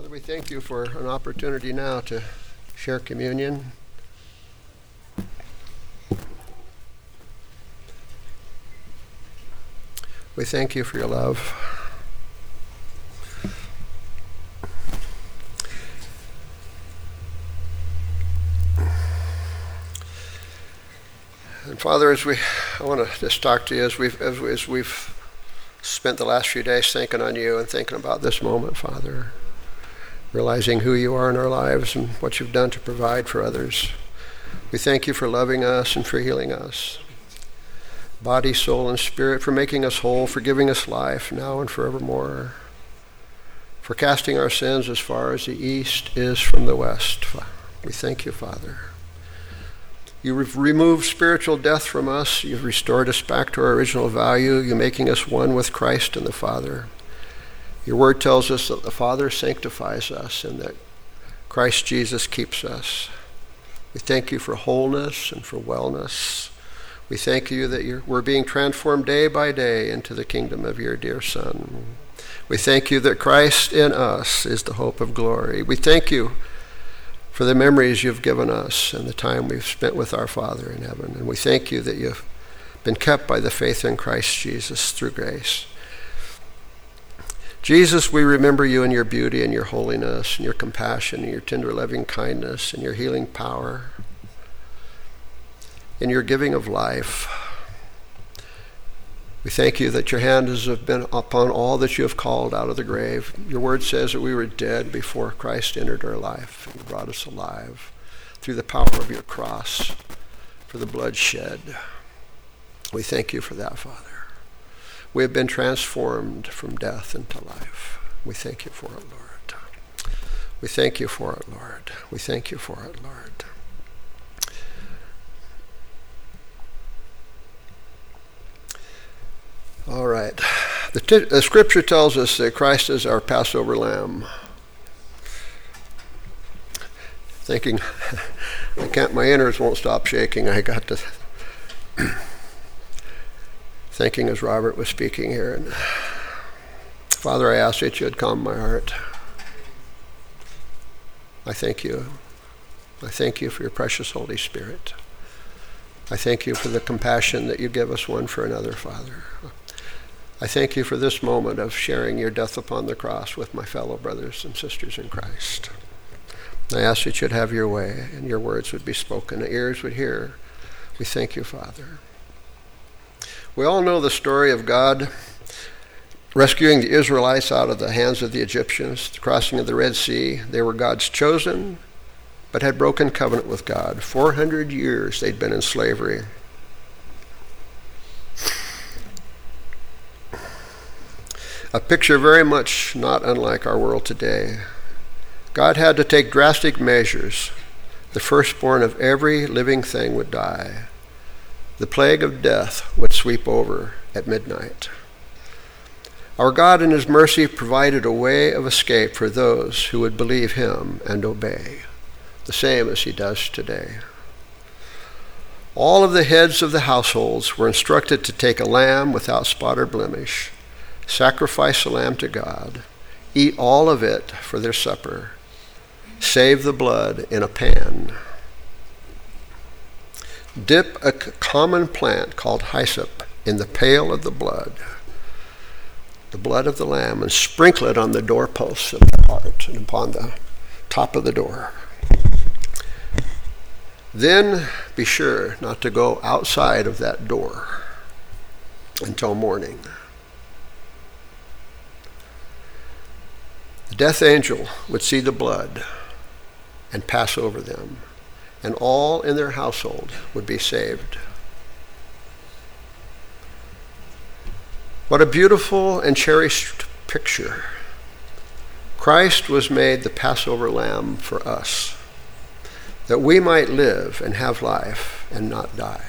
Father, we thank you for an opportunity now to share communion. We thank you for your love. And Father, I want to just talk to you as we've spent the last few days thinking on you and thinking about this moment, Father, realizing who you are in our lives and what you've done to provide for others. We thank you for loving us and for healing us, body, soul, and spirit, for making us whole, for giving us life now and forevermore, for casting our sins as far as the east is from the west. We thank you, Father. You've removed spiritual death from us. You've restored us back to our original value. You're making us one with Christ and the Father. Your word tells us that the Father sanctifies us and that Christ Jesus keeps us. We thank you for wholeness and for wellness. We thank you that we're being transformed day by day into the kingdom of your dear Son. We thank you that Christ in us is the hope of glory. We thank you for the memories you've given us and the time we've spent with our Father in heaven. And we thank you that you've been kept by the faith in Christ Jesus through grace. Jesus, we remember you in your beauty and your holiness and your compassion and your tender loving kindness and your healing power and your giving of life. We thank you that your hand has been upon all that you have called out of the grave. Your word says that we were dead before Christ entered our life, and you brought us alive through the power of your cross, for the blood shed. We thank you for that, Father. We have been transformed from death into life. We thank you for it, Lord. We thank you for it, Lord. We thank you for it, Lord. All right. The scripture tells us that Christ is our Passover lamb. Thinking, my innards won't stop shaking. I got to thinking as Robert was speaking here. And Father, I ask that you would calm my heart. I thank you. I thank you for your precious Holy Spirit. I thank you for the compassion that you give us one for another, Father. I thank you for this moment of sharing your death upon the cross with my fellow brothers and sisters in Christ. I ask that you'd have your way and your words would be spoken, the ears would hear. We thank you, Father. We all know the story of God rescuing the Israelites out of the hands of the Egyptians, the crossing of the Red Sea. They were God's chosen, but had broken covenant with God. 400 years they'd been in slavery. A picture very much not unlike our world today. God had to take drastic measures. The firstborn of every living thing would die. The plague of death would sweep over at midnight. Our God in his mercy provided a way of escape for those who would believe him and obey, the same as he does today. All of the heads of the households were instructed to take a lamb without spot or blemish, sacrifice the lamb to God, eat all of it for their supper, save the blood in a pan. Dip a common plant called hyssop in the pail of the blood of the lamb, and sprinkle it on the doorposts of the heart and upon the top of the door. Then be sure not to go outside of that door until morning. The death angel would see the blood and pass over them, and all in their household would be saved. What a beautiful and cherished picture. Christ was made the Passover lamb for us, that we might live and have life and not die.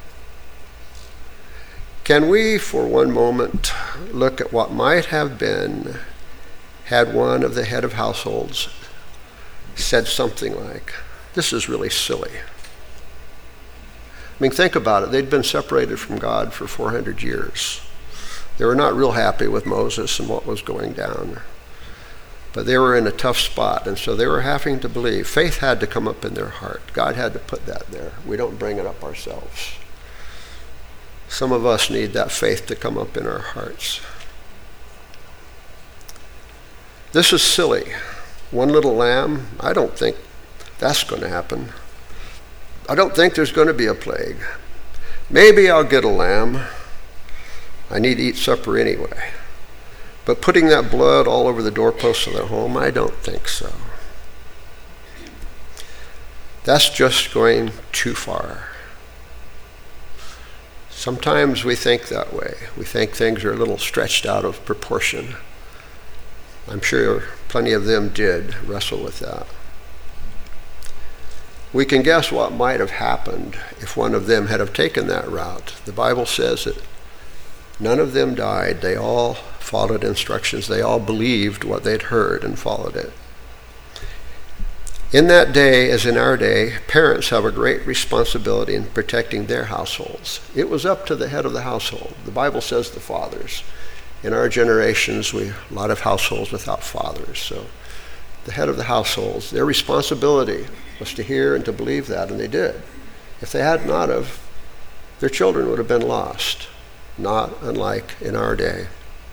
Can we, for one moment, look at what might have been had one of the head of households said something like, "This is really silly." I mean, think about it. They'd been separated from God for 400 years. They were not real happy with Moses and what was going down. But they were in a tough spot, and so they were having to believe. Faith had to come up in their heart. God had to put that there. We don't bring it up ourselves. Some of us need that faith to come up in our hearts. This is silly. One little lamb, I don't think that's going to happen. I don't think there's going to be a plague. Maybe I'll get a lamb. I need to eat supper anyway. But putting that blood all over the doorposts of their home, I don't think so. That's just going too far. Sometimes we think that way. We think things are a little stretched out of proportion. I'm sure plenty of them did wrestle with that. We can guess what might have happened if one of them had have taken that route. The Bible says that none of them died. They all followed instructions. They all believed what they'd heard and followed it. In that day, as in our day, parents have a great responsibility in protecting their households. It was up to the head of the household. The Bible says the fathers. In our generations, a lot of households without fathers. So the head of the households, their responsibility was to hear and to believe that, and they did. If they had not have, their children would have been lost, not unlike in our day.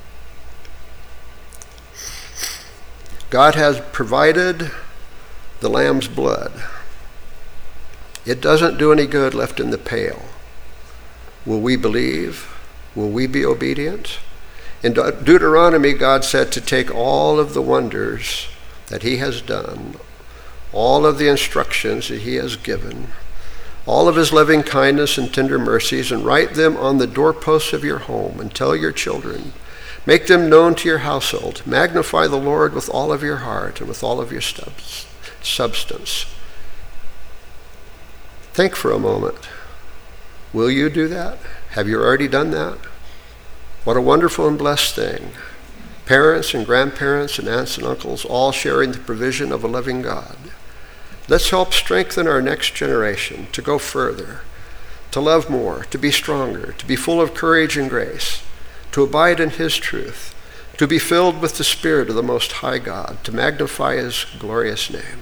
God has provided the lamb's blood. It doesn't do any good left in the pail. Will we believe? Will we be obedient? In Deuteronomy, God said to take all of the wonders that he has done, all of the instructions that he has given, all of his loving kindness and tender mercies, and write them on the doorposts of your home, and tell your children. Make them known to your household. Magnify the Lord with all of your heart and with all of your substance. Think for a moment. Will you do that? Have you already done that? What a wonderful and blessed thing. Parents and grandparents and aunts and uncles all sharing the provision of a loving God. Let's help strengthen our next generation to go further, to love more, to be stronger, to be full of courage and grace, to abide in his truth, to be filled with the Spirit of the Most High God, to magnify his glorious name.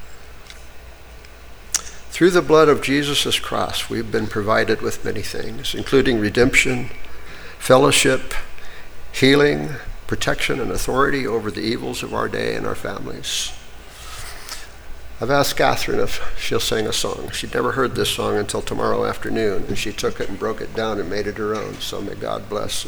Through the blood of Jesus' cross, we've been provided with many things, including redemption, fellowship, healing, protection, and authority over the evils of our day and our families. I've asked Catherine if she'll sing a song. She'd never heard this song until tomorrow afternoon, and she took it and broke it down and made it her own. So may God bless.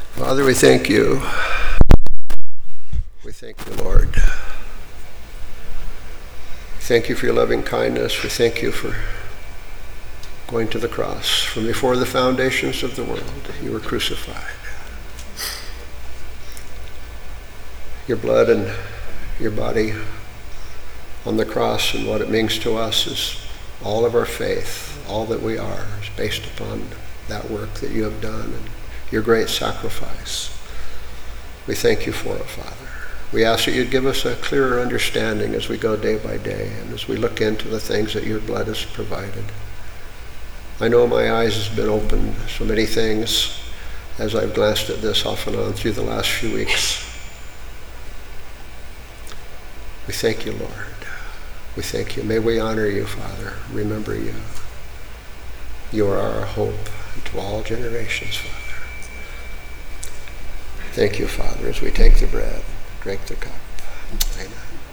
Father, we thank you. We thank you, Lord. Thank you for your loving kindness. We thank you for going to the cross. From before the foundations of the world, you were crucified. Your blood and your body on the cross and what it means to us is all of our faith, all that we are is based upon that work that you have done and your great sacrifice. We thank you for it, Father. We ask that you'd give us a clearer understanding as we go day by day and as we look into the things that your blood has provided. I know my eyes has been opened so many things as I've glanced at this off and on through the last few weeks. We thank you, Lord. We thank you. May we honor you, Father. Remember you. You are our hope to all generations, Father. Thank you, Father, as we take the bread, drink the cup. Amen.